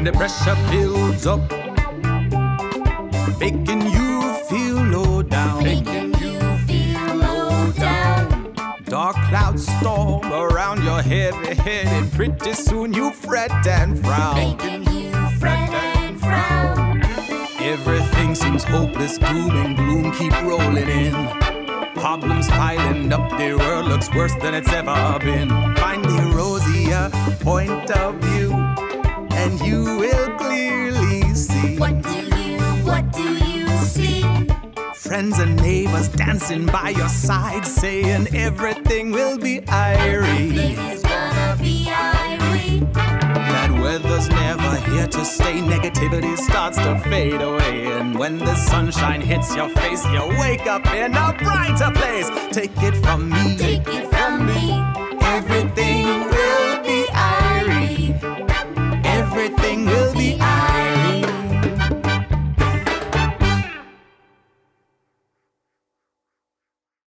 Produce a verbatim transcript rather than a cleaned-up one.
and the pressure builds up, making you feel low down. Making you feel low down. Dark clouds storm around your heavy head, and pretty soon you fret and frown. Making you fret and frown. Everything seems hopeless, doom and gloom keep rolling in. Problems piling up, the world looks worse than it's ever been. Find the rosier point of view, and you will clearly see. What do you, what do you see? Friends and neighbors dancing by your side, saying everything will be irie. Everything is gonna be irie. That weather's never here to stay. Negativity starts to fade away, and when the sunshine hits your face, you wake up in a brighter place. Take it from me. Take it from me.